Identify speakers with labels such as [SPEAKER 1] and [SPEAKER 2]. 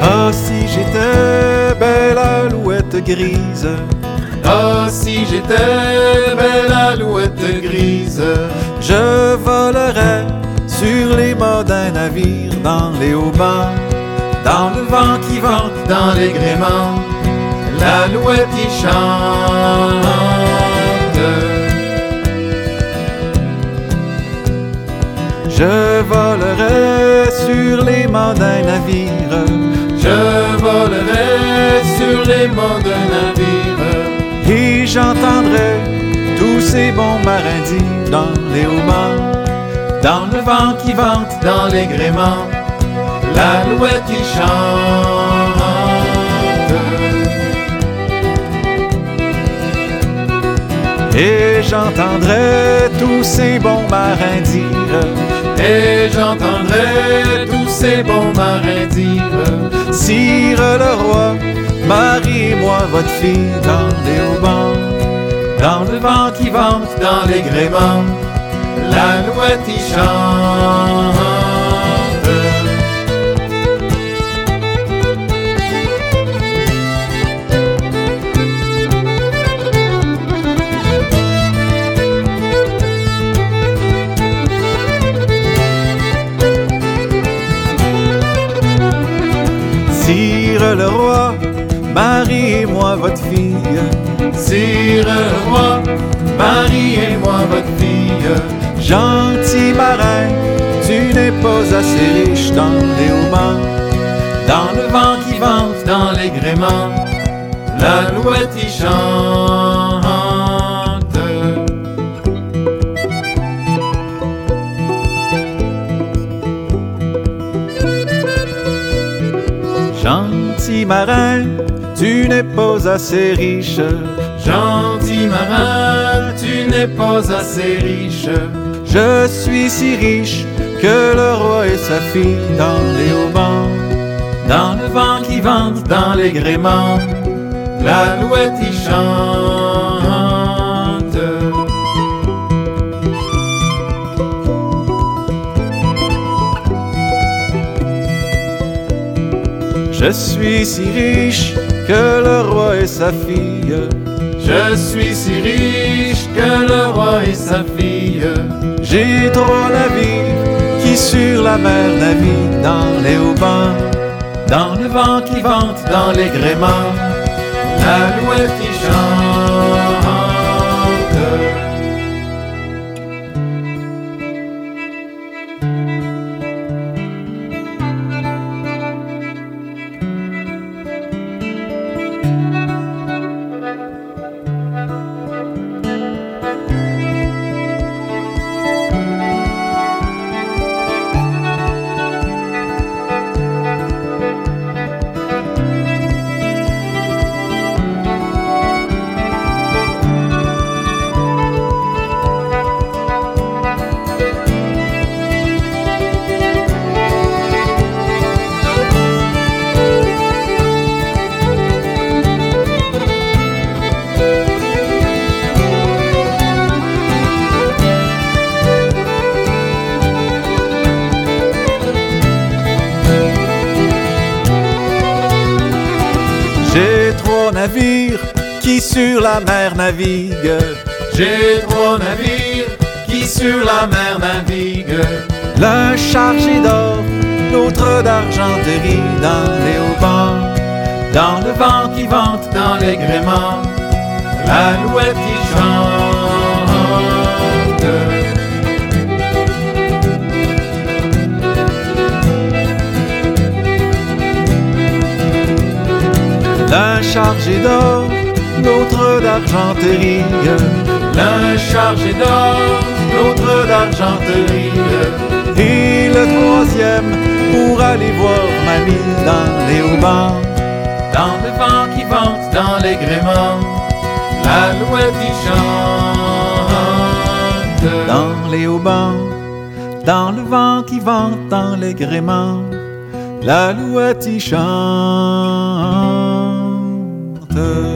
[SPEAKER 1] Ah, si j'étais belle alouette grise.
[SPEAKER 2] Ah, si j'étais belle alouette grise,
[SPEAKER 1] Je volerais sur les mâts d'un navire, dans les haubans, dans le vent qui vente.
[SPEAKER 2] dans les gréements, l'alouette y chante.
[SPEAKER 1] Je volerais sur les mâts d'un navire.
[SPEAKER 2] Je volerai sur les mâts d'un navire,
[SPEAKER 1] Et j'entendrais tous ces bons marins dire dans les haubans, dans le vent qui vente.
[SPEAKER 2] dans les gréements, l'alouette y chante.
[SPEAKER 1] Et j'entendrais tous ces bons marins dire,
[SPEAKER 2] Et j'entendrai tous ces bons marins dire,
[SPEAKER 1] Sire le roi, mariez-moi votre fille dans les haubans, dans le vent qui vente.
[SPEAKER 2] dans les gréements, l'alouette y chante.
[SPEAKER 1] Sire le roi, mariez-moi votre fille.
[SPEAKER 2] Sire le roi, mariez-moi votre fille.
[SPEAKER 1] Gentil marin, tu n'es pas assez riche dans les haubans, dans le vent qui vente.
[SPEAKER 2] Dans les gréements, l'alouette y chante.
[SPEAKER 1] Gentil marin, tu n'es pas assez riche.
[SPEAKER 2] Gentil marin, tu n'es pas assez riche.
[SPEAKER 1] Je suis si riche que le roi et sa fille dans les haubans, dans le vent qui vente.
[SPEAKER 2] Dans les gréements, l'alouette y chante.
[SPEAKER 1] Je suis si riche que le roi et sa fille.
[SPEAKER 2] Je suis si riche que le roi et sa fille.
[SPEAKER 1] J'ai 3 navires qui sur la mer naviguent dans les haubans, dans le vent qui vente.
[SPEAKER 2] Dans les gréements, l'alouette y chante.
[SPEAKER 1] J'ai 3 navires qui sur la mer naviguent.
[SPEAKER 2] J'ai 3 navires qui sur la mer naviguent.
[SPEAKER 1] L'un chargé d'or, l'autre d'argenterie dans les haubans, dans le vent qui vente.
[SPEAKER 2] Dans les gréements, l'alouette y chante.
[SPEAKER 1] L'un chargé d'or, l'autre d'argenterie.
[SPEAKER 2] L'un chargé d'or, l'autre d'argenterie.
[SPEAKER 1] Et le 3e pour aller voir mamie dans les haubans,
[SPEAKER 2] Dans le vent qui vente, dans les gréements, l'alouette y chante.
[SPEAKER 1] dans les haubans, dans le vent qui vente, dans les gréements, l'alouette y chante.